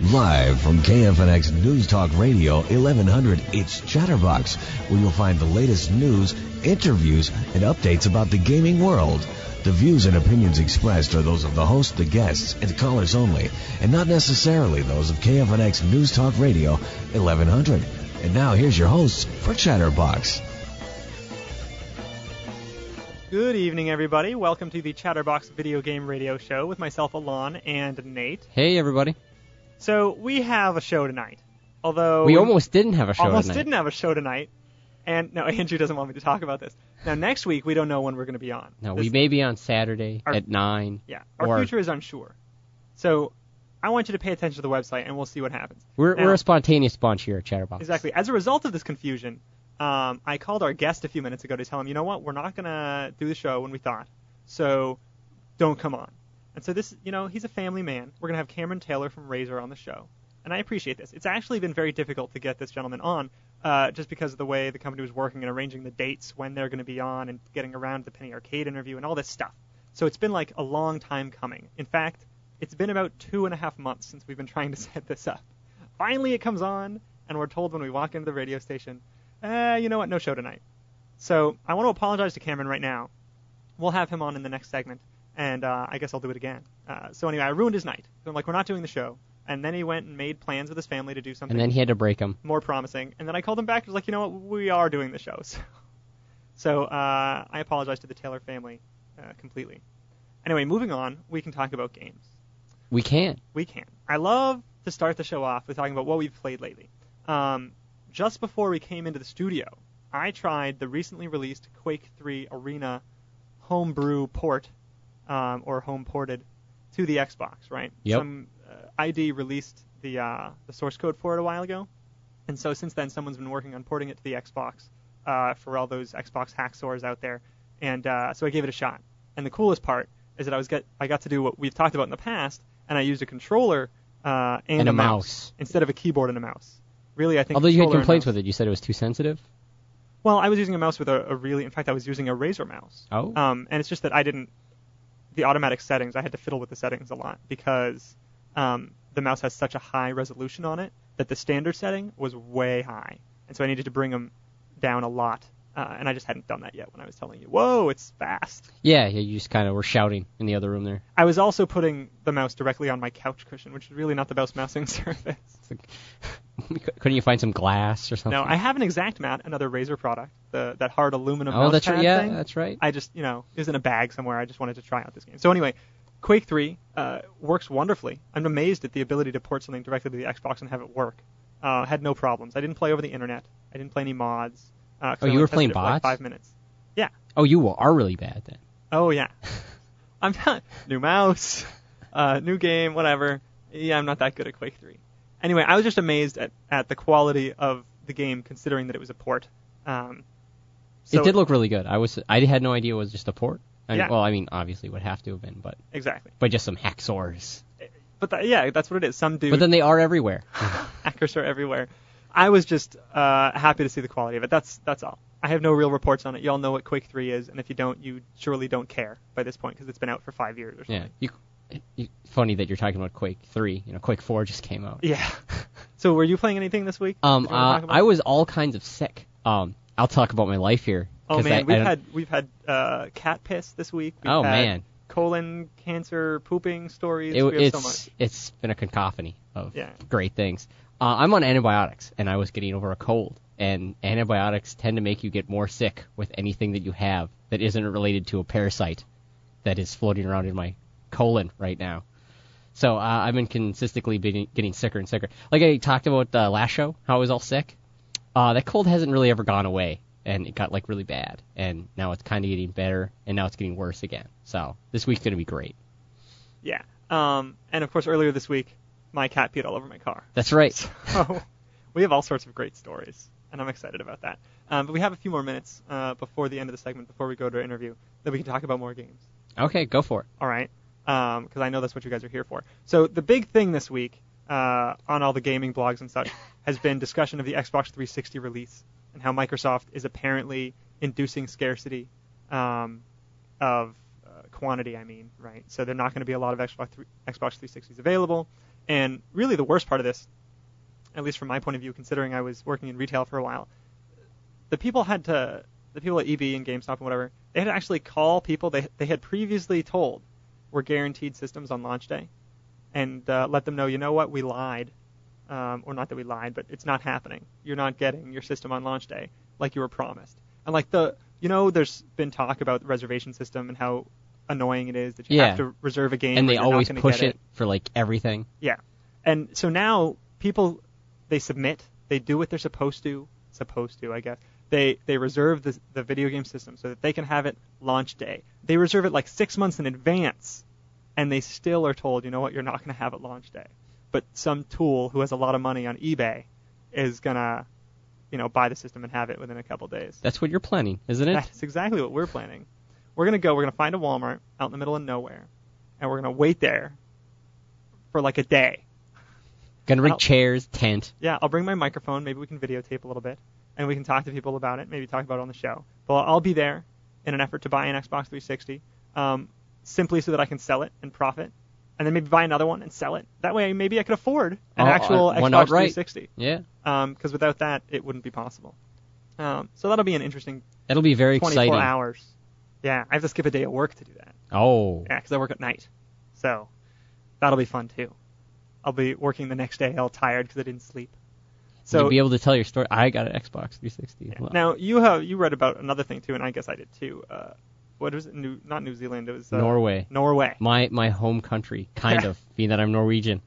Live from KFNX News Talk Radio 1100, it's Chatterbox, where you'll find the latest news, interviews, and updates about the gaming world. The views and opinions expressed are those of the host, the guests, and callers only, and not necessarily those of KFNX News Talk Radio 1100. And now here's your hosts for Chatterbox. Good evening, everybody. Welcome to the Chatterbox Video Game Radio Show with myself, Alon, and Nate. Hey, everybody. So, we have a show tonight. Although we almost didn't have a show Almost didn't have a show tonight. And, no, Andrew doesn't want me to talk about this. Now, next week, we don't know when we're going to be on. No, we may be on Saturday at 9. Yeah, our future is unsure. So, I want you to pay attention to the website, and we'll see what happens. We're a spontaneous bunch here at Chatterbox. Exactly. As a result of this confusion, I called our guest a few minutes ago to tell him, you know what, we're not going to do the show when we thought, so don't come on. And so this, he's a family man. We're going to have Cameron Taylor from Razer on the show. And I appreciate this. It's actually been very difficult to get this gentleman on just because of the way the company was working and arranging the dates when they're going to be on and getting around the Penny Arcade interview and all this stuff. So it's been like a long time coming. In fact, it's been about 2.5 months since we've been trying to set this up. Finally it comes on, and we're told when we walk into the radio station, you know what, no show tonight. So I want to apologize to Cameron right now. We'll have him on in the next segment, and I guess I'll do it again. So anyway, I ruined his night. So I'm like, we're not doing the show. And then he went and made plans with his family to do something. And then he had to break them. More promising. And then I called him back and was like, you know what, we are doing the show. So I apologize to the Taylor family completely. Anyway, moving on, we can talk about games. We can. We can. I love to start the show off with talking about what we've played lately. Just before we came into the studio, I tried the recently released Quake 3 Arena homebrew port, or home ported, to the Xbox, right? Yep. Some ID released the source code for it a while ago, and so since then someone's been working on porting it to the Xbox for all those Xbox hacksaws out there, and so I gave it a shot. And the coolest part is that I got to do what we've talked about in the past, and I used a controller and a mouse instead of a keyboard and a mouse. Really, I think. Although you had complaints with it, you said it was too sensitive. Well, I was using a mouse with in fact, I was using a Razer mouse. Oh. And it's just that the automatic settings, I had to fiddle with the settings a lot because the mouse has such a high resolution on it that the standard setting was way high. And so I needed to bring them down a lot. And I just hadn't done that yet when I was telling you, whoa, it's fast. Yeah, you just kind of were shouting in the other room there. I was also putting the mouse directly on my couch cushion, which is really not the best mousing surface. Couldn't you find some glass or something? No, I have an Exact Mat, another Razer product, that hard aluminum mouse pad right. Yeah, thing. that's right. I just, it was in a bag somewhere. I just wanted to try out this game. So anyway, Quake 3 works wonderfully. I'm amazed at the ability to port something directly to the Xbox and have it work. Had no problems. I didn't play over the internet. I didn't play any mods. You were playing bots? For like 5 minutes. Yeah. Oh, you are really bad then. Oh, yeah. I'm not. New mouse, new game, whatever. Yeah, I'm not that good at Quake 3. Anyway, I was just amazed at the quality of the game, considering that it was a port. It did look really good. I had no idea it was just a port. Yeah. Well, I mean, obviously it would have to have been, but exactly. But just some hacksaws. But that's what it is. Some dude. But then they are everywhere. Hackers are everywhere. I was just happy to see the quality of it. That's all. I have no real reports on it. You all know what Quake 3 is, and if you don't, you surely don't care by this point because it's been out for 5 years or something. Yeah. Funny that you're talking about Quake 3. Quake 4 just came out. Yeah. So were you playing anything this week? I was all kinds of sick. I'll talk about my life here. Oh man, we've had cat piss this week. We've had colon cancer pooping stories. We have so much. It's been a cacophony of great things. I'm on antibiotics, and I was getting over a cold. And antibiotics tend to make you get more sick with anything that you have that isn't related to a parasite that is floating around in my colon right now. So I've been consistently getting sicker and sicker. Like I talked about last show, how I was all sick. That cold hasn't really ever gone away, and it got really bad. And now it's kind of getting better, and now it's getting worse again. So this week's going to be great. Yeah. And of course, earlier this week, my cat peed all over my car. That's right. So we have all sorts of great stories, and I'm excited about that. But we have a few more minutes before the end of the segment, before we go to our interview, that we can talk about more games. Okay, go for it. All right. Because I know that's what you guys are here for. So the big thing this week on all the gaming blogs and such has been discussion of the Xbox 360 release and how Microsoft is apparently inducing scarcity of quantity, right? So there are not going to be a lot of Xbox 360s available, And really the worst part of this, at least from my point of view, considering I was working in retail for a while, the people at EB and GameStop and whatever, they had to actually call people they had previously told were guaranteed systems on launch day and let them know, you know what, we lied. Or not that we lied, but it's not happening. You're not getting your system on launch day like you were promised. And like there's been talk about the reservation system and how annoying it is that you have to reserve a game. And they or you're always not gonna push get it for like everything. Yeah. And so now people, they submit, they do what they're supposed to, I guess. They reserve the video game system so that they can have it launch day. They reserve it like 6 months in advance, and they still are told, you know what, you're not going to have it launch day. But some tool who has a lot of money on eBay is going to, buy the system and have it within a couple days. That's what you're planning, isn't it? That's exactly what we're planning. We're going to find a Walmart out in the middle of nowhere, and we're going to wait there for like a day. Gonna bring chairs, tent. Yeah, I'll bring my microphone. Maybe we can videotape a little bit, and we can talk to people about it. Maybe talk about it on the show. But I'll be there in an effort to buy an Xbox 360, simply so that I can sell it and profit, and then maybe buy another one and sell it. That way, maybe I could afford an actual Xbox 360. Yeah. Because without that, it wouldn't be possible. So that'll be an interesting. That'll be very 24 exciting. hours. Yeah, I have to skip a day of work to do that. Oh. Yeah, because I work at night. So that'll be fun too. I'll be working the next day all tired because I didn't sleep. So you'll be able to tell your story. I got an Xbox 360. Yeah. Wow. Now you read about another thing too, and I guess I did too. What was it? Not New Zealand. It was Norway. Norway. My home country, kind of, being that I'm Norwegian.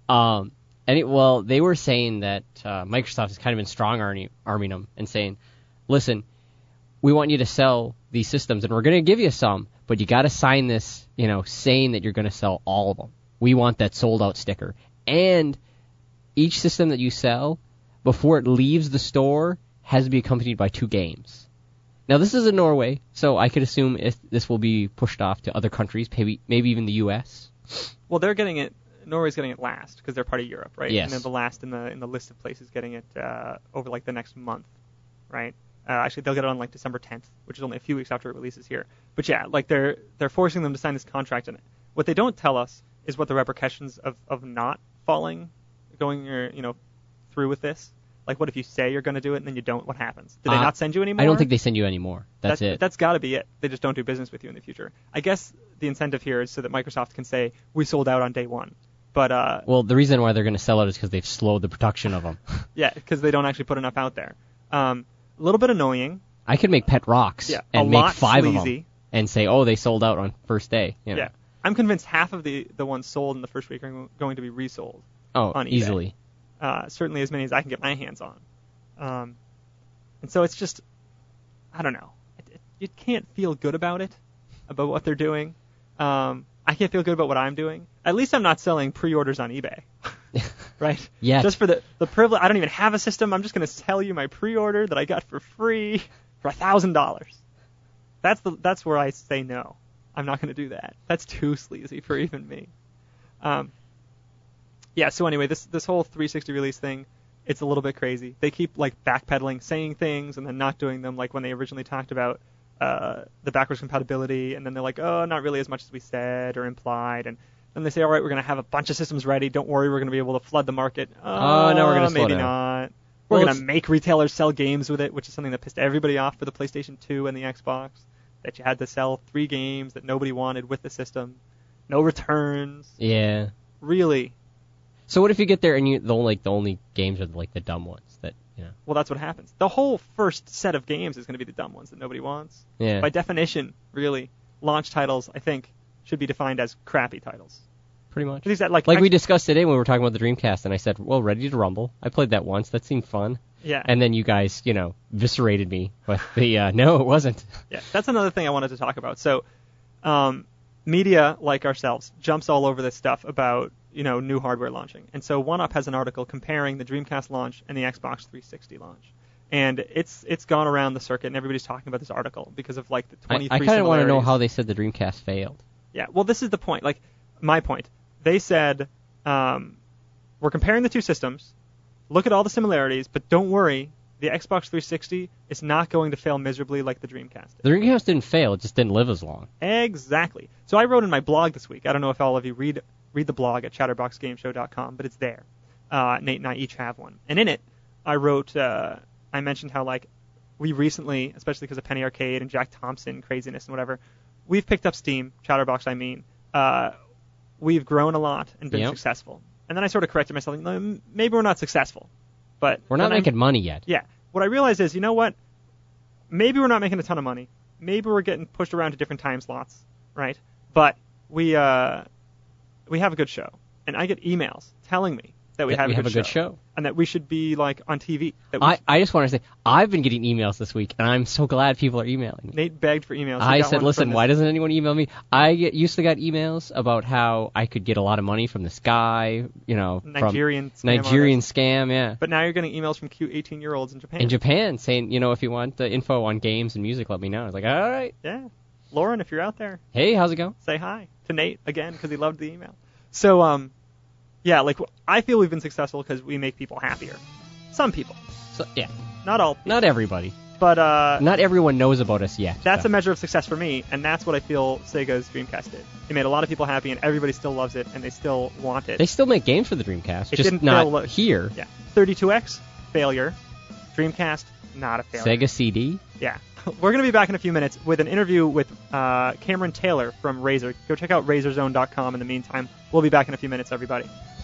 They were saying that Microsoft has kind of been strong-arming them and saying, listen, we want you to sell these systems, and we're going to give you some, but you got to sign this, saying that you're going to sell all of them. We want that sold-out sticker. And each system that you sell, before it leaves the store, has to be accompanied by 2 games. Now, this is in Norway, so I could assume this will be pushed off to other countries, maybe even the U.S. Well, they're getting it. Norway's getting it last because they're part of Europe, right? Yes. And then the last in the list of places getting it over like the next month, right? Actually, they'll get it on like December 10th, which is only a few weeks after it releases here. But yeah, like they're forcing them to sign this contract, and what they don't tell us is what the repercussions of not going through with this. Like, what if you say you're going to do it and then you don't? What happens? Do they not send you anymore? I don't think they send you anymore. That's it. That's got to be it. They just don't do business with you in the future. I guess the incentive here is so that Microsoft can say, we sold out on day one. But well, the reason why they're going to sell it is because they've slowed the production of them. Yeah, because they don't actually put enough out there. A little bit annoying. I could make pet rocks and make 5 sleazy. of them and say, oh, they sold out on first day. Yeah. I'm convinced half of the ones sold in the first week are going to be resold. Oh, on eBay. Easily. Certainly as many as I can get my hands on. And so it's just, I don't know. You can't feel good about it, about what they're doing. I can't feel good about what I'm doing. At least I'm not selling pre-orders on eBay, right? Yeah. Just for the privilege. I don't even have a system. I'm just going to sell you my pre-order that I got for free for $1,000. That's where I say no. I'm not going to do that. That's too sleazy for even me. Yeah. So anyway, this whole 360 release thing, it's a little bit crazy. They keep like backpedaling, saying things and then not doing them. Like when they originally talked about the backwards compatibility, and then they're like, oh, not really as much as we said or implied, and then they say, all right, we're going to have a bunch of systems ready. Don't worry, we're going to be able to flood the market. Oh, no, we're going to slow maybe down. not. We're going to make retailers sell games with it, which is something that pissed everybody off for the PlayStation 2 and the Xbox, that you had to sell 3 games that nobody wanted with the system. No returns. Yeah. Really. So what if you get there and the only games are like the dumb ones that, Well, that's what happens. The whole first set of games is going to be the dumb ones that nobody wants. Yeah. By definition, really, launch titles, I think, should be defined as crappy titles. Pretty much. Like we discussed today when we were talking about the Dreamcast, and I said, well, Ready to Rumble. I played that once. That seemed fun. Yeah. And then you guys, eviscerated me with the, no, it wasn't. Yeah, that's another thing I wanted to talk about. So, media like ourselves jumps all over this stuff about, new hardware launching. And so 1UP has an article comparing the Dreamcast launch and the Xbox 360 launch. And it's gone around the circuit, and everybody's talking about this article because of, like, the 23 I kind of want to know similarities. how they said the Dreamcast failed. Yeah, well, this is the point. Like, my point. They said, we're comparing the two systems, look at all the similarities, but don't worry, the Xbox 360 is not going to fail miserably like the Dreamcast did. The Dreamcast didn't fail, it just didn't live as long. Exactly. So I wrote in my blog this week, I don't know if all of you read read the blog at chatterboxgameshow.com, but it's there. Nate and I each have one. And in it, I mentioned how, like, we recently, especially because of Penny Arcade and Jack Thompson craziness and whatever, we've picked up steam, Chatterbox I mean. We've grown a lot and been successful. And then I sort of corrected myself, maybe we're not successful. But we're not making money yet. Yeah. What I realized is, you know what? Maybe we're not making a ton of money. Maybe we're getting pushed around to different time slots, right? But we have a good show. And I get emails telling me that we have a good show. And that we should be, like, on TV. I just want to say, I've been getting emails this week, and I'm so glad people are emailing me. Nate begged for emails. I said, listen, why doesn't anyone email me? I used to get emails about how I could get a lot of money from this guy, Nigerian scam, yeah. But now you're getting emails from cute 18-year-olds in Japan. In Japan, saying, if you want the info on games and music, let me know. I was like, all right. Yeah. Lauren, if you're out there. Hey, how's it going? Say hi to Nate again, because he loved the email. So, yeah, like, I feel we've been successful because we make people happier. Some people. So, yeah. Not all people. Not everybody. But, not everyone knows about us yet. That's a measure of success for me, and that's what I feel Sega's Dreamcast did. It made a lot of people happy, and everybody still loves it, and they still want it. They still make games for the Dreamcast, it just didn't not here. Yeah. 32X, failure. Dreamcast, not a failure. Sega CD? Yeah. We're going to be back in a few minutes with an interview with Cameron Taylor from Razer. Go check out RazerZone.com in the meantime. We'll be back in a few minutes, everybody.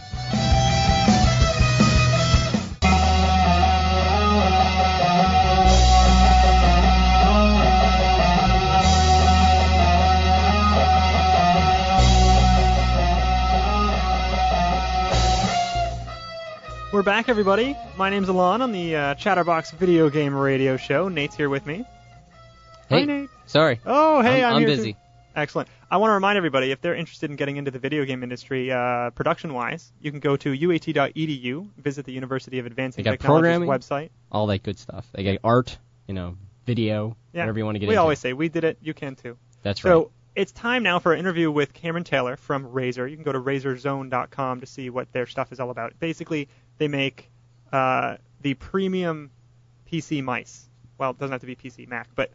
We're back, everybody. My name's Alon on the Chatterbox Video Game Radio Show. Nate's here with me. Hey, hi, Nate. Sorry. Oh, hey, I'm here busy. Too. Excellent. I want to remind everybody, if they're interested in getting into the video game industry production-wise, you can go to uat.edu, visit the University of Advancing Technology's website. All that good stuff. They got art, video, whatever you want to get into. We always say, we did it, you can too. That's right. So it's time now for an interview with Cameron Taylor from Razer. You can go to razerzone.com to see what their stuff is all about. Basically, they make the premium PC mice. Well, it doesn't have to be PC, Mac, but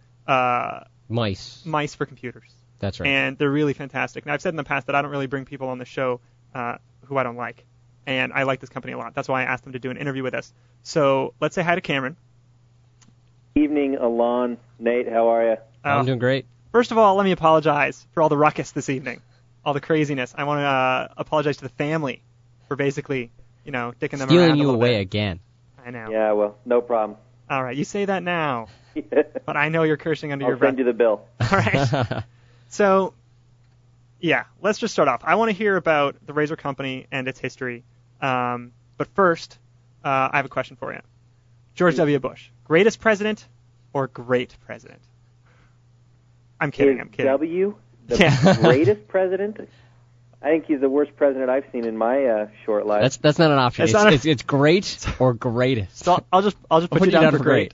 mice for computers. That's right. And they're really fantastic. Now, I've said in the past that I don't really bring people on the show who I don't like, and I like this company a lot. That's why I asked them to do an interview with us. So let's say hi to Cameron. Evening, Alon. Nate, how are you? I'm doing great. First of all, let me apologize for all the ruckus this evening, all the craziness. I want to apologize to the family for basically, dicking them around stealing you a away bit. Again. I know. Yeah, well, no problem. All right, you say that now, but I know you're cursing under your breath. I'll send you the bill. All right. So, yeah, let's just start off. I want to hear about the Razer company and its history. But first, I have a question for you. George W. Bush, greatest president or great president? I'm kidding. W, the greatest president? I think he's the worst president I've seen in my short life. That's not an option. It's great or greatest. So I'll just put you down for great.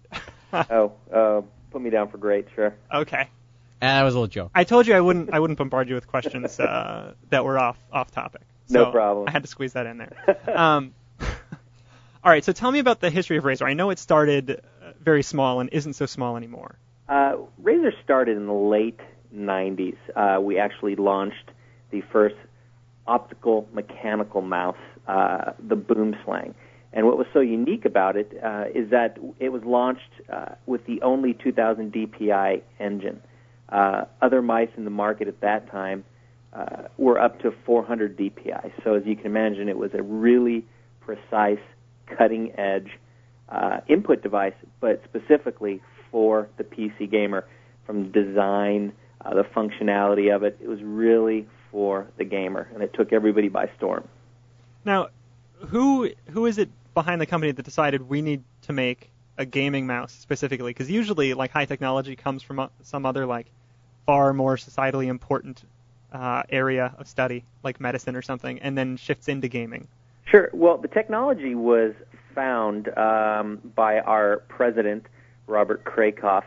Put me down for great, sure. Okay. That was a little joke. I told you I wouldn't bombard you with questions that were off topic. So no problem. I had to squeeze that in there. All right, so tell me about the history of Razer. I know it started very small and isn't so small anymore. Razer started in the late 90s. We actually launched the first optical mechanical mouse, the Boomslang. And what was so unique about it is that it was launched with the only 2000 DPI engine. Other mice in the market at that time were up to 400 DPI. So as you can imagine, it was a really precise, cutting-edge input device, but specifically for the PC gamer. From the design, the functionality of it, it was really for the gamer, and it took everybody by storm. Now, who is it behind the company that decided we need to make a gaming mouse specifically? Because usually, like, high technology comes from some other, like, far more societally important area of study, like medicine or something, and then shifts into gaming. Sure. Well, the technology was found by our president, Robert Krakoff.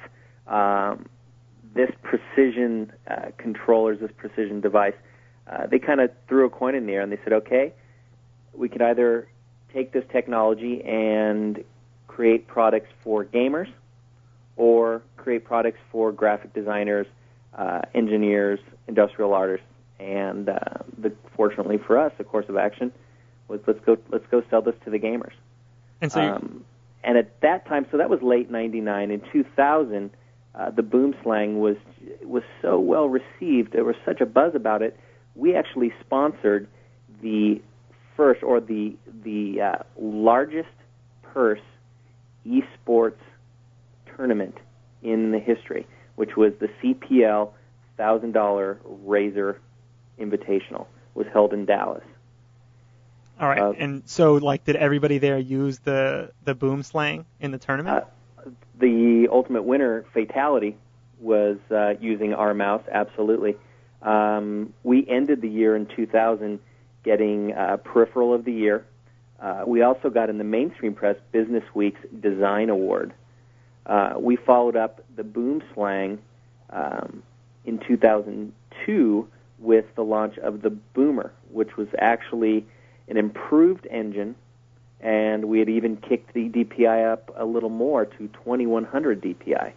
This precision controllers, this precision device, they kind of threw a coin in the air, and they said, okay, we could either take this technology and create products for gamers or create products for graphic designers, engineers, industrial artists. And fortunately for us, the course of action was let's go sell this to the gamers. And so, and at that time, so that was late '99. In 2000, the Boom Slang was so well received. There was such a buzz about it. We actually sponsored the first, or the largest purse esports tournament in the history, which was the CPL $1,000 Razer Invitational. Was held in Dallas. All right, and so did everybody there use the Boom Slang in the tournament? The ultimate winner, Fatality, was using our mouse. Absolutely. We ended the year in 2000 getting Peripheral of the Year. We also got in the mainstream press Business Week's Design Award. We followed up the Boom Slang in 2002 with the launch of the Boomer, which was actually an improved engine, and we had even kicked the DPI up a little more to 2100 DPI.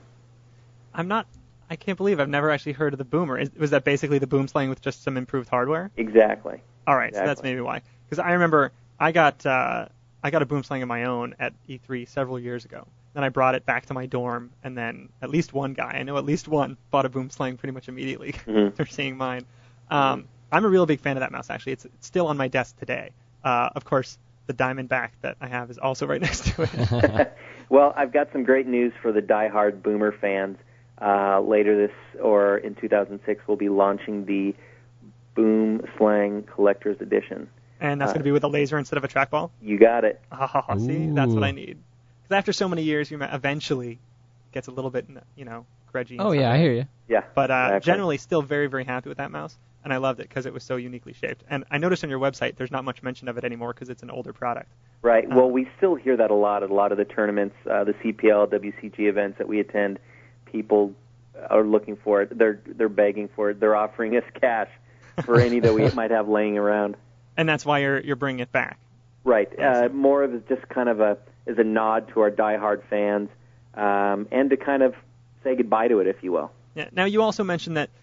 I can't believe I've never actually heard of the Boomer. Was that basically the Boom Slang with just some improved hardware? Exactly. All right, exactly. So that's maybe why. Because I remember I got a Boom Slang of my own at E3 several years ago. Then I brought it back to my dorm, and then at least one guy, I know at least one, bought a Boom Slang pretty much immediately after seeing mine. I'm a real big fan of that mouse, actually. It's still on my desk today. Of course, the Diamondback that I have is also right next to it. Well, I've got some great news for the diehard Boomer fans. Later in 2006, we'll be launching the Boom Slang Collector's Edition. And that's going to be with a laser instead of a trackball? You got it. See, that's what I need. Because after so many years, eventually gets a little bit, grudgy. Oh, yeah, I hear you. Yeah. But exactly. Generally still very, very happy with that mouse. And I loved it because it was so uniquely shaped. And I noticed on your website there's not much mention of it anymore because it's an older product. Right. Well, we still hear that a lot at a lot of the tournaments, the CPL, WCG events that we attend. People are looking for it. They're begging for it. They're offering us cash for any that we might have laying around. And that's why you're bringing it back. Right. More of just kind of as a nod to our diehard fans, and to kind of say goodbye to it, if you will. Yeah. Now, you also mentioned that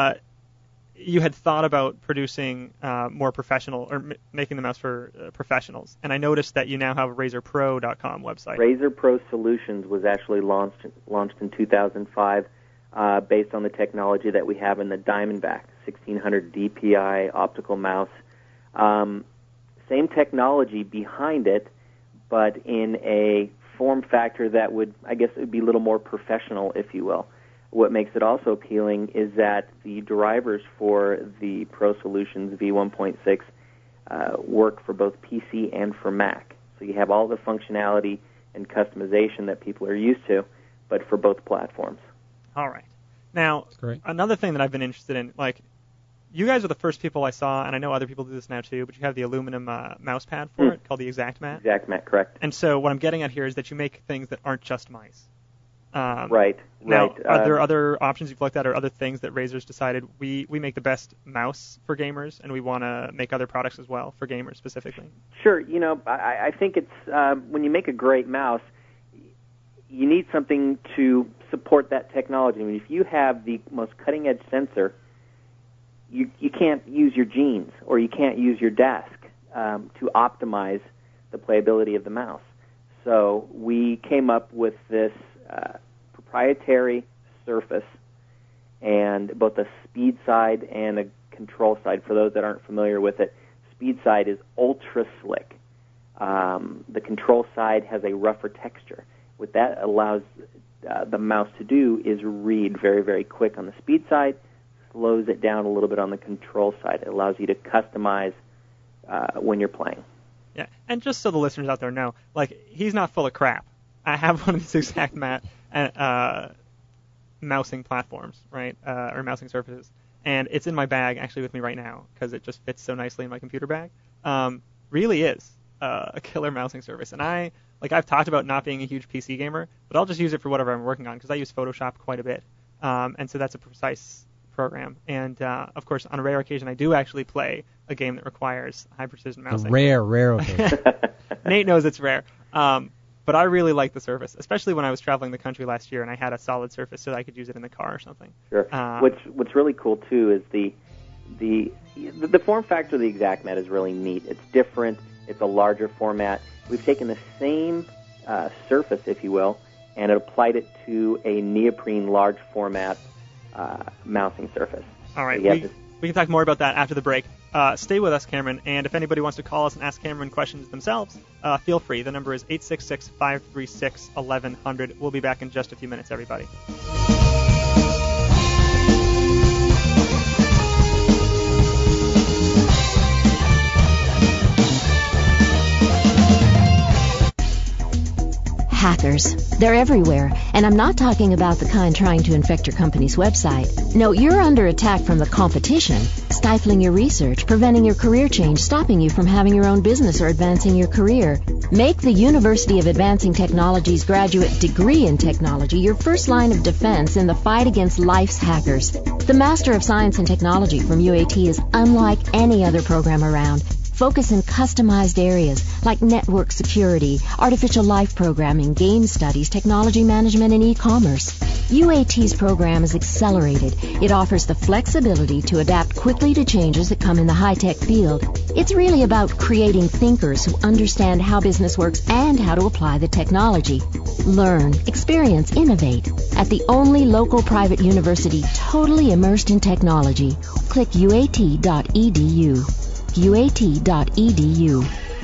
you had thought about producing more professional, or making the mouse for professionals. And I noticed that you now have a RazorPro.com website. Razer Pro Solutions was actually launched in 2005, based on the technology that we have in the Diamondback 1600 DPI optical mouse. Same technology behind it, but in a form factor that would be a little more professional, if you will. What makes it also appealing is that the drivers for the Pro Solutions V1.6 work for both PC and for Mac. So you have all the functionality and customization that people are used to, but for both platforms. All right. Now, another thing that I've been interested in, you guys are the first people I saw, and I know other people do this now too, but you have the aluminum mouse pad for it called the ExactMat. ExactMat, correct. And so what I'm getting at here is that you make things that aren't just mice. Right. Now, are there other options you've looked at, or other things that Razor's decided we make the best mouse for gamers, and we want to make other products as well for gamers specifically? Sure. I think it's when you make a great mouse, you need something to support that technology. I mean, if you have the most cutting-edge sensor, you can't use your genes or you can't use your desk to optimize the playability of the mouse. So we came up with this proprietary surface, and both a speed side and a control side. For those that aren't familiar with it, speed side is ultra slick. The control side has a rougher texture. What that allows the mouse to do is read very, very quick on the speed side, slows it down a little bit on the control side. It allows you to customize when you're playing. Yeah, and just so the listeners out there know, he's not full of crap. I have one of these ExactMat mousing platforms, right, or mousing surfaces, and it's in my bag actually with me right now because it just fits so nicely in my computer bag. Really is a killer mousing surface, and I've talked about not being a huge PC gamer, but I'll just use it for whatever I'm working on because I use Photoshop quite a bit, and so that's a precise program. And of course, on a rare occasion, I do actually play a game that requires high precision mousing. Rare occasion. Nate knows it's rare. But I really like the Surface, especially when I was traveling the country last year and I had a solid Surface so that I could use it in the car or something. Sure. What's really cool too is the form factor of the ExactMat is really neat. It's different. It's a larger format. We've taken the same surface, if you will, and applied it to a neoprene large format mousing surface. All right, So we can talk more about that after the break. Stay with us, Cameron, and if anybody wants to call us and ask Cameron questions themselves, feel free. The number is 866-536-1100. We'll be back in just a few minutes, everybody. Hackers. They're everywhere, and I'm not talking about the kind trying to infect your company's website. No, you're under attack from the competition, stifling your research, preventing your career change, stopping you from having your own business or advancing your career. Make the University of Advancing Technology's graduate degree in technology your first line of defense in the fight against life's hackers. The Master of Science and Technology from UAT is unlike any other program around. Focus in customized areas like network security, artificial life programming, game studies, technology management, and e-commerce. UAT's program is accelerated. It offers the flexibility to adapt quickly to changes that come in the high-tech field. It's really about creating thinkers who understand how business works and how to apply the technology. Learn, experience, innovate at the only local private university totally immersed in technology. Click uat.edu. uat.edu.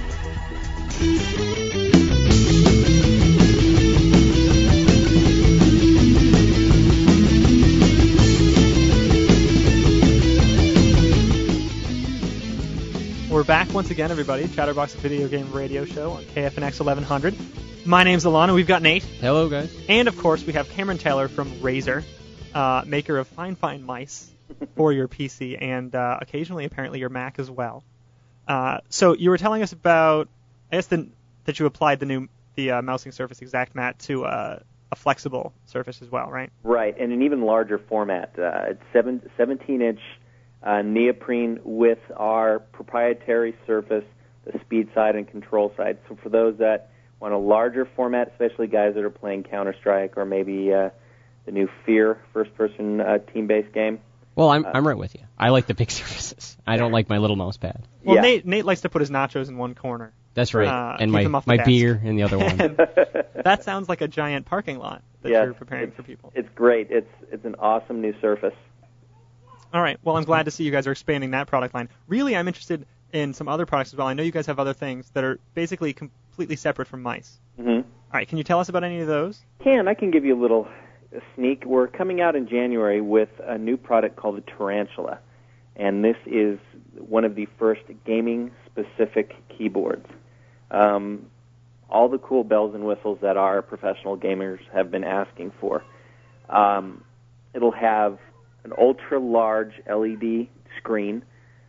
We're back once again, everybody. Chatterbox Video Game Radio Show on KFNX 1100. My name's Alana. We've got Nate. Hello, guys. And, of course, we have Cameron Taylor from Razer, maker of fine mice for your PC and occasionally, apparently, your Mac as well. So you were telling us about, I guess, that you applied the mousing surface ExactMat to a flexible surface as well, right? Right, and an even larger format. It's 17-inch neoprene with our proprietary surface, the speed side and control side. So for those that want a larger format, especially guys that are playing Counter-Strike or maybe the new Fear first-person team-based game. Well, I'm right with you. I like the big surfaces. I don't like my little mouse pad. Well, yeah. Nate likes to put his nachos in one corner. That's right, and my beer in the other one. That sounds like a giant parking lot that you're preparing for people. It's great. It's an awesome new surface. All right. Well, I'm glad to see you guys are expanding that product line. Really, I'm interested in some other products as well. I know you guys have other things that are basically completely separate from mice. Mm-hmm. All right. Can you tell us about any of those? I can give you a little sneak. We're coming out in January with a new product called the Tarantula, and this is one of the first gaming-specific keyboards. All the cool bells and whistles that our professional gamers have been asking for. It'll have an ultra-large LED screen.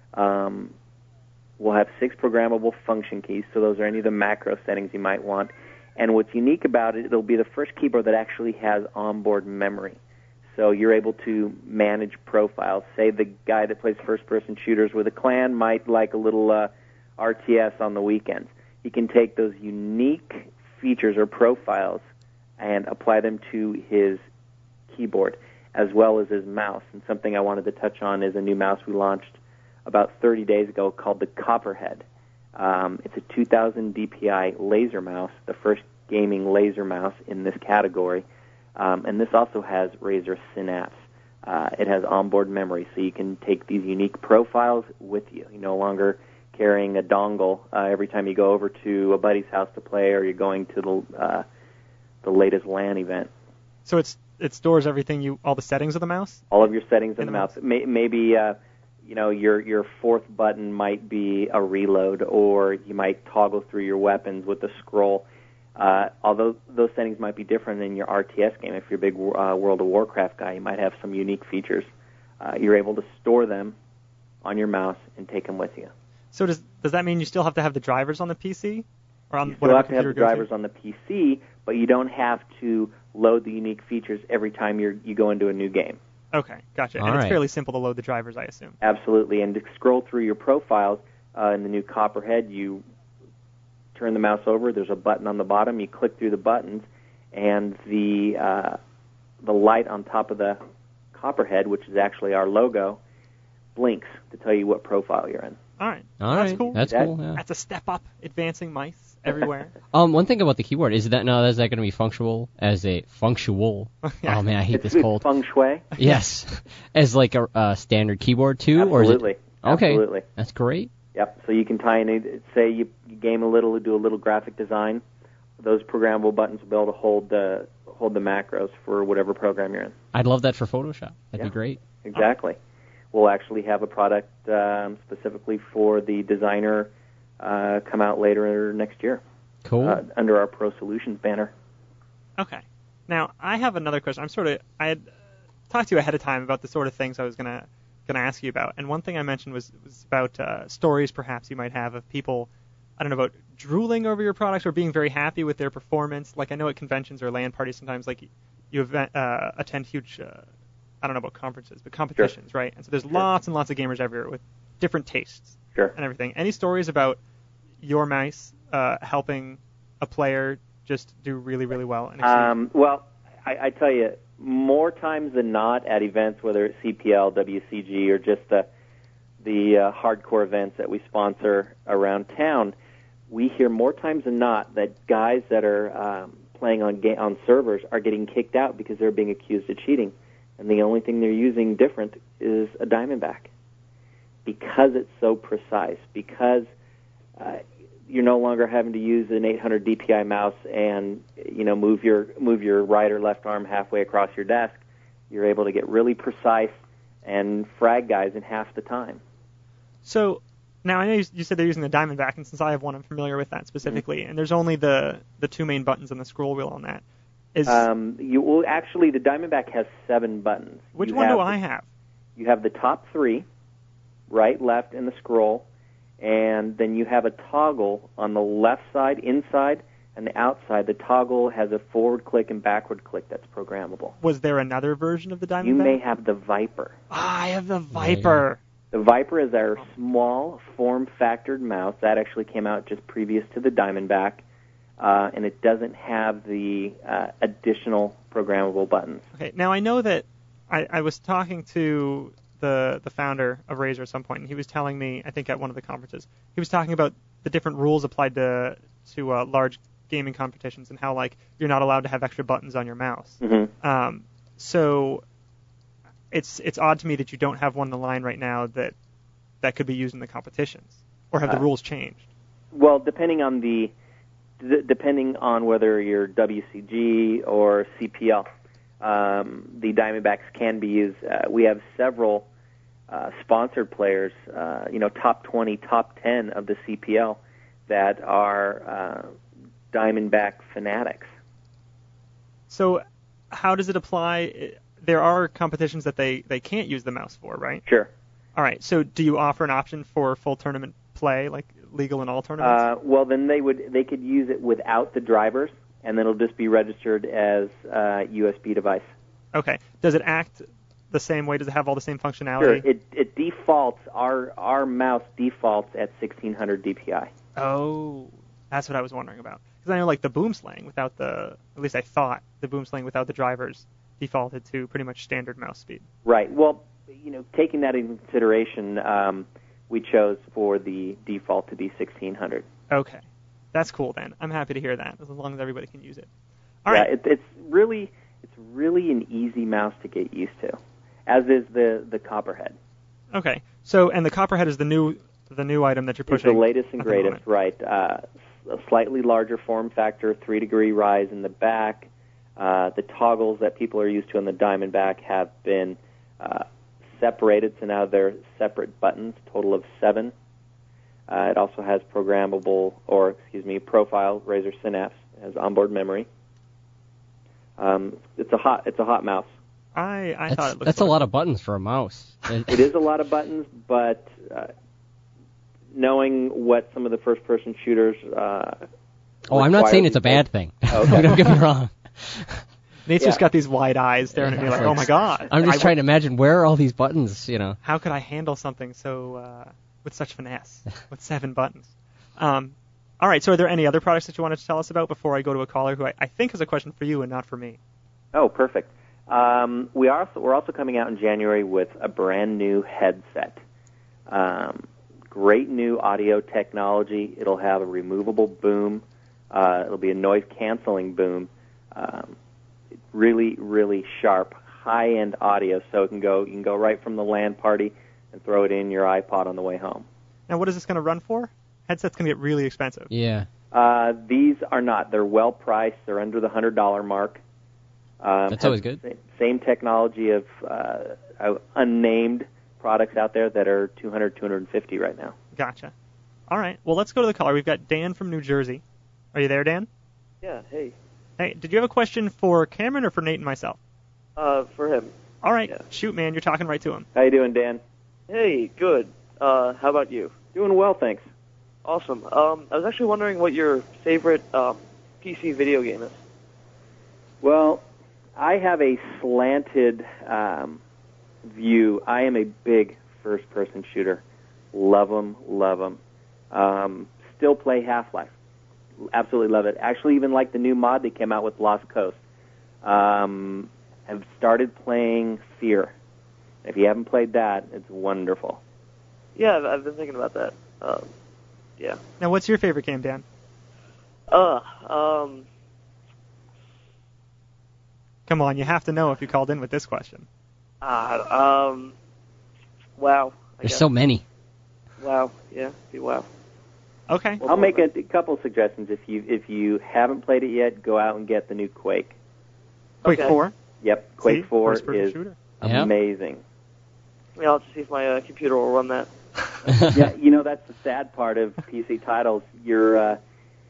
We'll have 6 programmable function keys, so those are any of the macro settings you might want. And what's unique about it, it'll be the first keyboard that actually has onboard memory. So you're able to manage profiles. Say the guy that plays first-person shooters with a clan might like a little RTS on the weekends. He can take those unique features or profiles and apply them to his keyboard as well as his mouse. And something I wanted to touch on is a new mouse we launched about 30 days ago called the Copperhead. It's a 2000 DPI laser mouse, the first gaming laser mouse in this category. And this also has Razer Synapse. It has onboard memory, so you can take these unique profiles with you. You're no longer carrying a dongle every time you go over to a buddy's house to play or you're going to the latest LAN event. So it stores everything, all the settings of the mouse? All of your settings in the mouse. Maybe your fourth button might be a reload, or you might toggle through your weapons with the scroll. Although those settings might be different in your RTS game. If you're a big World of Warcraft guy, you might have some unique features. You're able to store them on your mouse and take them with you. So does that mean you still have to have the drivers on the PC? Or on you still have to have the drivers on the PC, but you don't have to load the unique features every time you go into a new game. Okay, gotcha. And it's fairly simple to load the drivers, I assume. Absolutely. And to scroll through your profiles in the new Copperhead, you turn the mouse over. There's a button on the bottom. You click through the buttons, and the light on top of the Copperhead, which is actually our logo, blinks to tell you what profile you're in. All right. That's cool. That's cool. Yeah. That's a step up, advancing mice everywhere. One thing about the keyboard is that is that going to be functional as a functional? Yeah. Oh man, I hate this It's cold. feng shui. Yes, as like a standard keyboard too, Absolutely. or is it? Okay, Absolutely. that's great. Yep. So you can tie in. Say you game a little, do a little graphic design. Those programmable buttons will be able to hold the macros for whatever program you're in. I'd love that for Photoshop. That'd be great. Exactly. We'll actually have a product specifically for the designer come out later next year. Cool. Under our Pro Solutions banner. Okay. Now, I have another question. I had talked to you ahead of time about the sort of things I was gonna ask you about, and one thing I mentioned was about stories perhaps you might have of people, I don't know, about drooling over your products or being very happy with their performance. Like I know at conventions or LAN parties sometimes, like you attend huge, I don't know about conferences, but competitions, right? And so there's lots and lots of gamers everywhere with different tastes and everything. Any stories about your mice helping a player just do really, really well? Well, I tell you, more times than not at events, whether it's CPL, WCG, or just the hardcore events that we sponsor around town, we hear more times than not that guys that are playing on servers are getting kicked out because they're being accused of cheating, and the only thing they're using different is a Diamondback because it's so precise, because you're no longer having to use an 800 DPI mouse and move your right or left arm halfway across your desk. You're able to get really precise and frag guys in half the time. So now I know you said they're using the Diamondback, and since I have one, I'm familiar with that specifically. And there's only the two main buttons on the scroll wheel on that. Actually, the Diamondback has 7 buttons. Which one do I have? You have the top 3, right, left, and the scroll. And then you have a toggle on the left side, inside, and the outside. The toggle has a forward click and backward click that's programmable. Was there another version of the Diamondback? You may have the Viper. I have the Viper. The Viper is our small form-factored mouse. That actually came out just previous to the Diamondback, and it doesn't have the additional programmable buttons. Okay, now I know that I was talking to the founder of Razer at some point, and he was telling me, I think at one of the conferences, he was talking about the different rules applied to large gaming competitions and how like you're not allowed to have extra buttons on your mouse. Mm-hmm. So it's odd to me that you don't have one in the line right now that could be used in the competitions, or have the rules changed? Well, depending on whether you're WCG or CPL. The Diamondbacks can be used. We have several sponsored players, top 20, top 10 of the CPL that are Diamondback fanatics. So how does it apply? There are competitions that they can't use the mouse for, right? Sure. All right. So do you offer an option for full tournament play, like legal in all tournaments? Well, then they could use it without the drivers, and then it'll just be registered as a USB device. Okay. Does it act the same way? Does it have all the same functionality? Sure. It defaults, our mouse defaults at 1600 DPI. Oh, that's what I was wondering about. Because I know like the Boomslang at least I thought the Boomslang without the drivers defaulted to pretty much standard mouse speed. Right. Well, taking that into consideration, we chose for the default to be 1600. Okay. That's cool then. I'm happy to hear that, as long as everybody can use it. All right. It's really an easy mouse to get used to, as is the Copperhead. Okay. So, and the Copperhead is the new item that you're pushing. It's the latest and greatest, right? A slightly larger form factor, 3-degree rise in the back. The toggles that people are used to on the Diamondback have been separated, so now they're separate buttons, total of 7. It also has profile Razer Synapse. It has onboard memory. It's a hot mouse. I thought it looked that's a lot of buttons for a mouse. It is a lot of buttons, but knowing what some of the first-person shooters I'm not saying it's a bad thing. Okay. Don't get me wrong. Nate's just got these wide eyes staring at me like, oh my god. I'm just trying to imagine where are all these buttons, How could I handle something so with such finesse with 7 buttons? All right, so are there any other products that you wanted to tell us about before I go to a caller who I think has a question for you and not for me? Oh, perfect. We're also coming out in January with a brand new headset. Great new audio technology. It'll have a removable boom. It'll be a noise-canceling boom. Really, really sharp, high-end audio, so you can go right from the LAN party and throw it in your iPod on the way home. Now, what is this going to run for? Headset's going to get really expensive. Yeah. These are not. They're well-priced. They're under the $100 mark. That's always good. Same technology of unnamed products out there that are $200, $250 right now. Gotcha. All right. Well, let's go to the caller. We've got Dan from New Jersey. Are you there, Dan? Yeah, hey. Hey, did you have a question for Cameron or for Nate and myself? For him. All right. Yeah. Shoot, man. You're talking right to him. How you doing, Dan? Hey, good. How about you? Doing well, thanks. Awesome. I was actually wondering what your favorite PC video game is. Well, I have a slanted view. I am a big first-person shooter. Love them. Still play Half-Life. Absolutely love it. Actually, even like the new mod they came out with, Lost Coast. I've started playing Fear. If you haven't played that, it's wonderful. Yeah, I've been thinking about that. Yeah. Now, what's your favorite game, Dan? Come on, you have to know if you called in with this question. Wow. There's so many. Wow. Yeah. Wow. Okay. I'll make a couple suggestions. If you haven't played it yet, go out and get the new Quake. Quake 4? Yep, Quake 4 is shooter. amazing. Yeah, I'll have to see if my computer will run that. Yeah, that's the sad part of PC titles. Your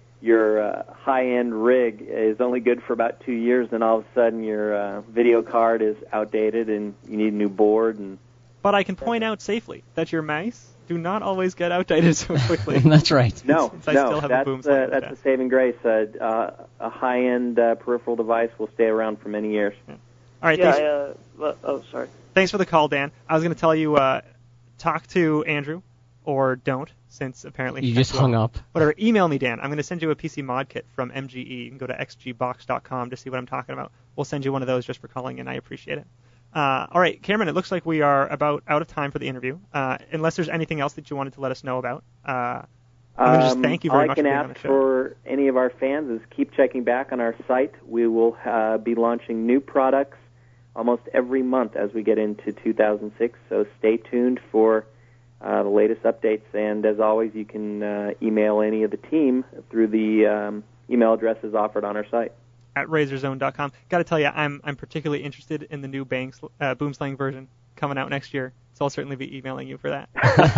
high-end rig is only good for about 2 years, and all of a sudden your video card is outdated and you need a new board. But I can point out safely that your mice do not always get outdated so quickly. That's right. No, still have that's a the saving grace. A high-end peripheral device will stay around for many years. Yeah. All right. Yeah. Sorry. Thanks for the call, Dan. I was going to tell you, talk to Andrew, or don't, since apparently you just hung up. Whatever. Email me, Dan. I'm going to send you a PC mod kit from MGE. You can go to xgbox.com to see what I'm talking about. We'll send you one of those just for calling in. I appreciate it. All right, Cameron, it looks like we are about out of time for the interview. Unless there's anything else that you wanted to let us know about, I'm going to just thank you very much for being on the show. All I can ask for any of our fans is keep checking back on our site. We will be launching new products almost every month as we get into 2006, so stay tuned for the latest updates. And as always, you can email any of the team through the email addresses offered on our site. At RazorZone.com. Got to tell you, I'm particularly interested in the new Boomslang version coming out next year, so I'll certainly be emailing you for that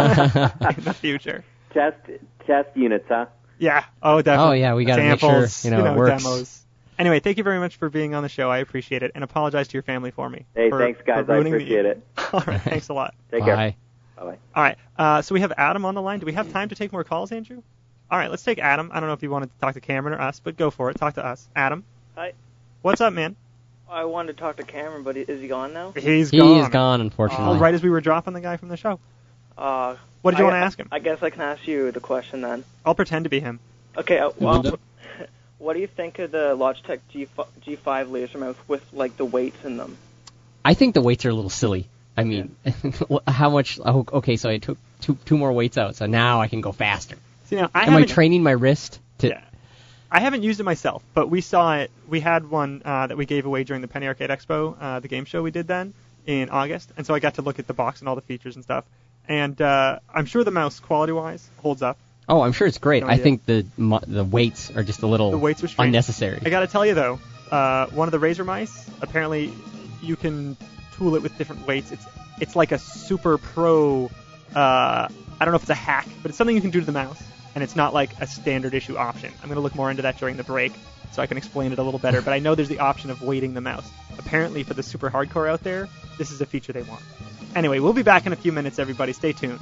in the future. Test units, huh? Yeah. Oh, definitely. Oh, yeah, we got to make sure it works. Demos. Anyway, thank you very much for being on the show. I appreciate it, and apologize to your family for me. Hey, thanks, guys. I appreciate it. All right, thanks a lot. Take care. Bye. Bye-bye. All right, so we have Adam on the line. Do we have time to take more calls, Andrew? All right, let's take Adam. I don't know if you wanted to talk to Cameron or us, but go for it. Talk to us. Adam? Hi. What's up, man? I wanted to talk to Cameron, but is he gone now? He's gone. He's gone, unfortunately. Right as we were dropping the guy from the show. What did you want to ask him? I guess I can ask you the question then. I'll pretend to be him. Okay, well, what do you think of the Logitech G5 laser mouse with, like, the weights in them? I think the weights are a little silly. I mean, how much... Oh, okay, so I took two more weights out, so now I can go faster. See, now, Am I training my wrist to... Yeah. I haven't used it myself, but we saw it. We had one that we gave away during the Penny Arcade Expo, the game show we did then in August, and so I got to look at the box and all the features and stuff. And I'm sure the mouse, quality-wise, holds up. Oh, I'm sure it's great. I think the weights are just a little unnecessary. I got to tell you, though, one of the Razer mice, apparently you can tool it with different weights. It's like a super pro, I don't know if it's a hack, but it's something you can do to the mouse. And it's not like a standard issue option. I'm going to look more into that during the break so I can explain it a little better. But I know there's the option of weighting the mouse. Apparently, for the super hardcore out there, this is a feature they want. Anyway, we'll be back in a few minutes, everybody. Stay tuned.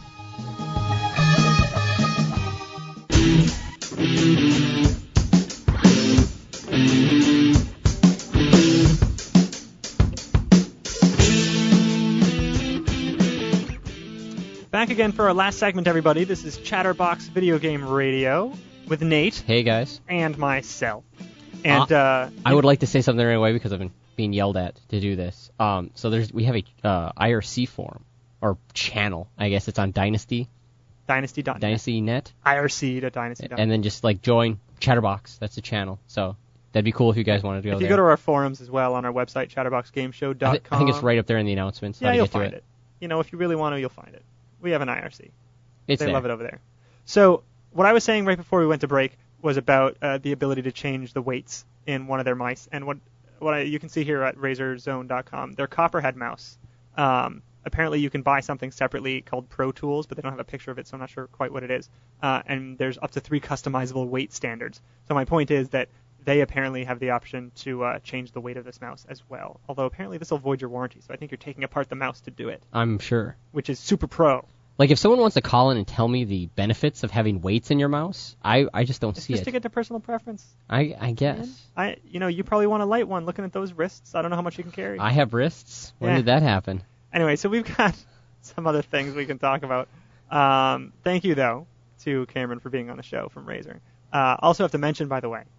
Back again for our last segment, everybody. This is Chatterbox Video Game Radio with Nate. Hey, guys. And myself. And I would like to say something right away because I've been being yelled at to do this. So we have a IRC forum or channel. I guess it's on Dynasty. Dynasty.net. Dynasty.net. IRC.dynasty.net. And then just like join Chatterbox. That's the channel. So that'd be cool if you guys wanted to go there. If you go to our forums as well on our website, chatterboxgameshow.com. I think it's right up there in the announcements. Yeah, you'll find it. You know, if you really want to, you'll find it. We have an IRC. They love it over there. So what I was saying right before we went to break was about the ability to change the weights in one of their mice. And you can see here at RazorZone.com, their Copperhead mouse. Apparently you can buy something separately called Pro Tools, but they don't have a picture of it, so I'm not sure quite what it is. And there's up to 3 customizable weight standards. So my point is that they apparently have the option to change the weight of this mouse as well. Although apparently this will void your warranty, so I think you're taking apart the mouse to do it. I'm sure. Which is super pro. Like, if someone wants to call in and tell me the benefits of having weights in your mouse, I just don't see it. Just to get to personal preference. I guess. You probably want a light one. Looking at those wrists, I don't know how much you can carry. I have wrists. When did that happen? Anyway, so we've got some other things we can talk about. Thank you, though, to Cameron for being on the show from Razer. Also have to mention, by the way,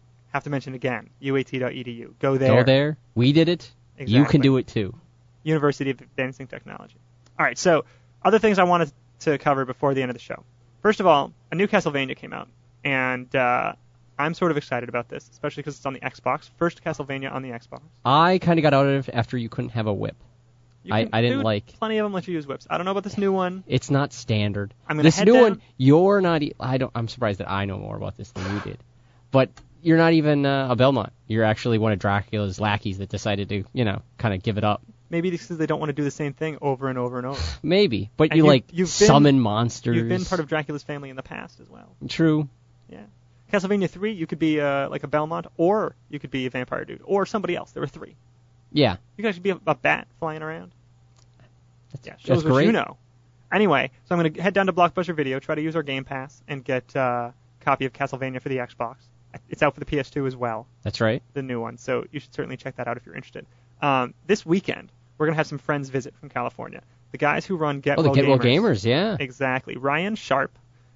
again, uat.edu. Go there. Go there. We did it. Exactly. You can do it, too. University of Advancing Technology. All right, so other things I wanted to cover before the end of the show. First of all, a new Castlevania came out, and I'm sort of excited about this, especially because it's on the Xbox. First Castlevania on the Xbox. I kind of got out of it after you couldn't have a whip. I didn't like. Plenty of them let you use whips. I don't know about this new one. It's not standard. This new one, you're not. I'm surprised that I know more about this than you did. But you're not even a Belmont. You're actually one of Dracula's lackeys that decided to, kind of give it up. Maybe because they don't want to do the same thing over and over and over. Maybe, but you've summon monsters. You've been part of Dracula's family in the past as well. True. Yeah. Castlevania 3, you could be like a Belmont, or you could be a vampire dude, or somebody else. There were 3. Yeah. You guys could be a bat flying around. That's great. You know. Anyway, so I'm going to head down to Blockbuster Video, try to use our Game Pass, and get a copy of Castlevania for the Xbox. It's out for the PS2 as well. That's right. The new one. So you should certainly check that out if you're interested. This weekend, we're going to have some friends visit from California. The guys who run Get Well Gamers. The Get Well Gamers, yeah. Exactly. Ryan Sharp.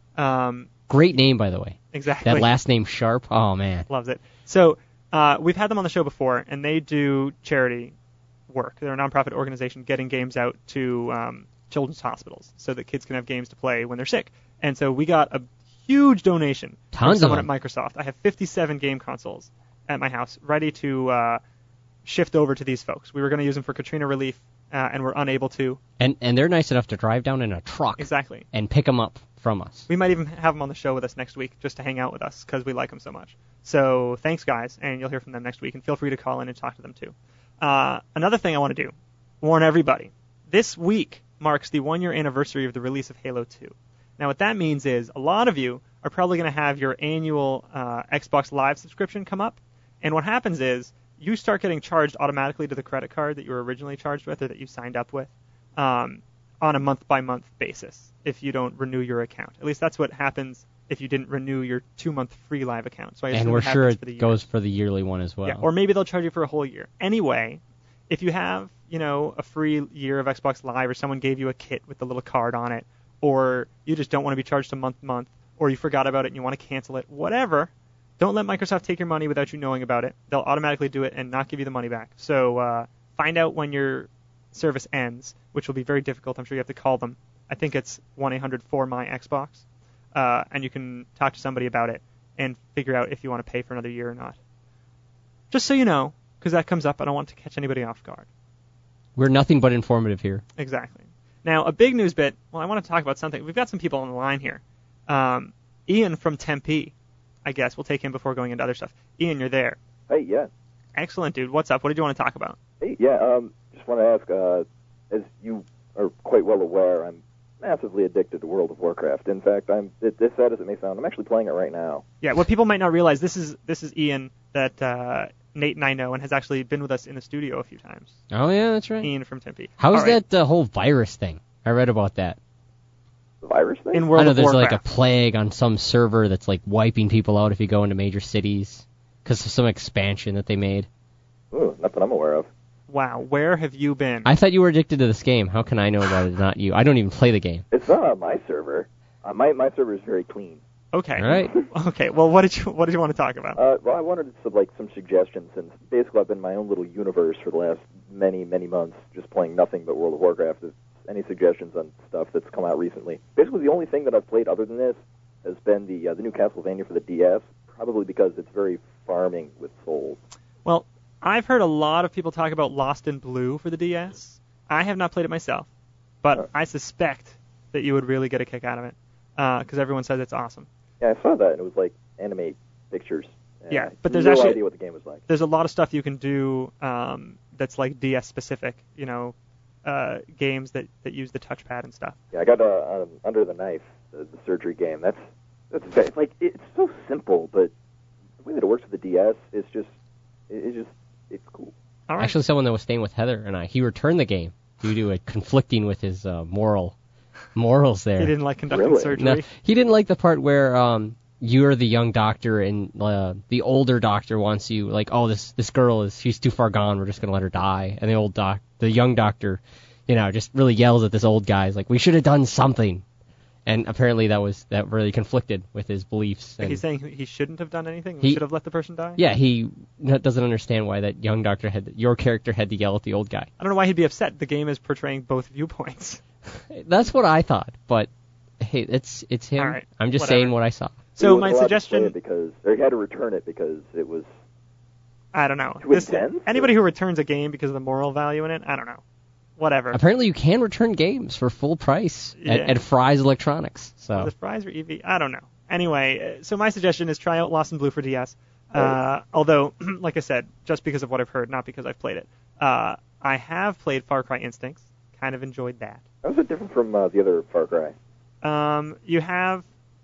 Great name, by the way. Exactly. That last name, Sharp. Oh, man. Loves it. So we've had them on the show before, and they do charity work. They're a nonprofit organization getting games out to children's hospitals so that kids can have games to play when they're sick. And so we got a huge donation from someone at Microsoft. I have 57 game consoles at my house ready to shift over to these folks. We were going to use them for Katrina relief, and we're unable to. And they're nice enough to drive down in a truck. Exactly. And pick them up from us. We might even have them on the show with us next week just to hang out with us because we like them so much. So thanks, guys, and you'll hear from them next week. And feel free to call in and talk to them, too. Another thing I want to do, warn everybody. This week marks the 1-year anniversary of the release of Halo 2. Now, what that means is a lot of you are probably going to have your annual Xbox Live subscription come up. And what happens is you start getting charged automatically to the credit card that you were originally charged with or that you signed up with on a month-by-month basis if you don't renew your account. At least that's what happens if you didn't renew your 2-month free Live account. So and we're sure it goes for the yearly one as well. Yeah, or maybe they'll charge you for a whole year. Anyway, if you have, a free year of Xbox Live or someone gave you a kit with the little card on it, or you just don't want to be charged a month, or you forgot about it and you want to cancel it, whatever, don't let Microsoft take your money without you knowing about it. They'll automatically do it and not give you the money back. So find out when your service ends, which will be very difficult. I'm sure you have to call them. I think it's 1-800-4MY-XBOX. And you can talk to somebody about it and figure out if you want to pay for another year or not. Just so you know, because that comes up, I don't want to catch anybody off guard. We're nothing but informative here. Exactly. Now, a big news bit, I want to talk about something. We've got some people on the line here. Ian from Tempe, I guess. We'll take him before going into other stuff. Ian, you're there. Hey, yeah. Excellent, dude. What's up? What did you want to talk about? Hey, yeah, just want to ask, as you are quite well aware, I'm massively addicted to World of Warcraft. In fact, as sad as it may sound, I'm actually playing it right now. Yeah, what people might not realize, this is Ian that Nate and I know and has actually been with us in the studio a few times. Oh, yeah, that's right. Ian from Tempe. How's that whole virus thing? I read about that. The virus thing? In World of Warcraft. There's like a plague on some server that's like wiping people out if you go into major cities because of some expansion that they made. Ooh, nothing I'm aware of. Wow, where have you been? I thought you were addicted to this game. How can I know about it, not you? I don't even play the game. It's not on my server. My server is very clean. Okay. All right. Okay. Well, what did you want to talk about? Well, I wanted some suggestions, since basically I've been in my own little universe for the last many months, just playing nothing but World of Warcraft. any suggestions on stuff that's come out recently. Basically, the only thing that I've played other than this has been the new Castlevania for the DS, probably because it's very farming with souls. Well, I've heard a lot of people talk about Lost in Blue for the DS. I have not played it myself, but I suspect that you would really get a kick out of it because everyone says it's awesome. Yeah, I saw that, and it was like anime pictures. Yeah, but there's no actually idea what the game was like. There's a lot of stuff you can do that's like DS specific, games that use the touchpad and stuff. Yeah, I got Under the Knife, the surgery game. That's like it's so simple, but the way that it works with the DS, it's cool. All right. Actually, someone that was staying with Heather and he returned the game due to it conflicting with his morals there. He didn't like conducting surgery. No, he didn't like the part where you're the young doctor and the older doctor wants you, like, oh, this girl she's too far gone, we're just gonna let her die, and the young doctor, just really yells at this old guy, like, we should have done something. And apparently that really conflicted with his beliefs. And he's saying he shouldn't have done anything? He should have let the person die? Yeah, he doesn't understand why that young doctor your character had to yell at the old guy. I don't know why he'd be upset. The game is portraying both viewpoints. That's what I thought, but hey, it's him. All right, I'm just saying what I saw. So my suggestion... He had to return it because it was... I don't know. Intense? Anybody who returns a game because of the moral value in it, I don't know. Whatever. Apparently you can return games for full price at Fry's Electronics. So. The Fry's or EV? I don't know. Anyway, so my suggestion is try out Lost in Blue for DS. Although, like I said, just because of what I've heard, not because I've played it. I have played Far Cry Instincts. Kind of enjoyed that. How is it different from the other Far Cry? You have...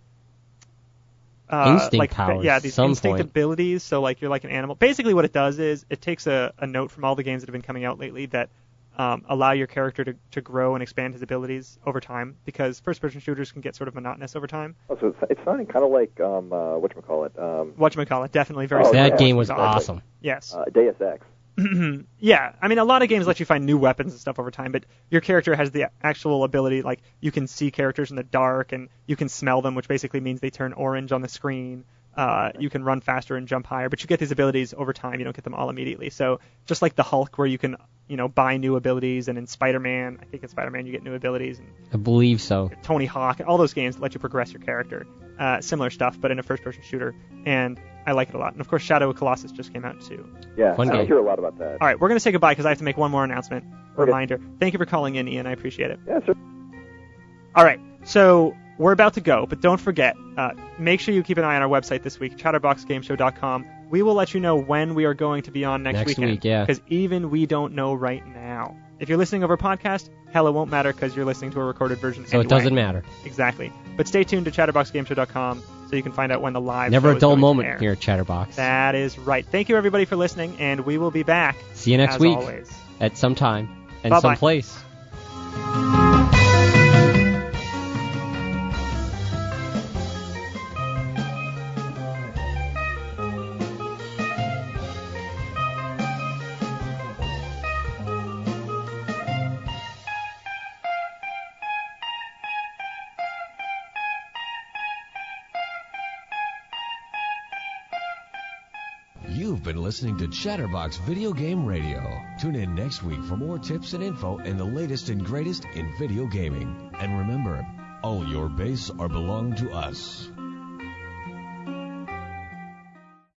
instinct powers. Yeah, these instinct abilities. So, like, you're like an animal. Basically, what it does is it takes a note from all the games that have been coming out lately that allow your character to grow and expand his abilities over time, because first-person shooters can get sort of monotonous over time. Oh, so it's sounding kind of like whatchamacallit. Whatchamacallit, definitely very. That game was awesome. Yes. Deus Ex. Yeah, I mean, a lot of games let you find new weapons and stuff over time, but your character has the actual ability, like, you can see characters in the dark, and you can smell them, which basically means they turn orange on the screen. You can run faster and jump higher, but you get these abilities over time. You don't get them all immediately. So just like the Hulk, where you can, buy new abilities, and in Spider-Man, I think in Spider-Man you get new abilities. And I believe so. Tony Hawk, all those games let you progress your character. Similar stuff, but in a first-person shooter, and I like it a lot. And of course, Shadow of Colossus just came out too. Yeah, I hear a lot about that. All right, we're going to say goodbye because I have to make one more announcement. Reminder. Thank you for calling in, Ian. I appreciate it. Yeah, sure. All right, so we're about to go, but don't forget, make sure you keep an eye on our website this week, chatterboxgameshow.com. We will let you know when we are going to be on next weekend. Week, yeah. Because even we don't know right now. If you're listening over podcast, hell, it won't matter because you're listening to a recorded version so anyway. It doesn't matter. Exactly. But stay tuned to chatterboxgameshow.com so you can find out when the live Never show a dull is moment air. here at Chatterbox. That is right. Thank you, everybody, for listening, and we will be back. See you next week. Always. At some time and Bye-bye. some place. You've been listening to Chatterbox Video Game Radio. Tune in next week for more tips and info and the latest and greatest in video gaming. And remember, all your base are belong to us.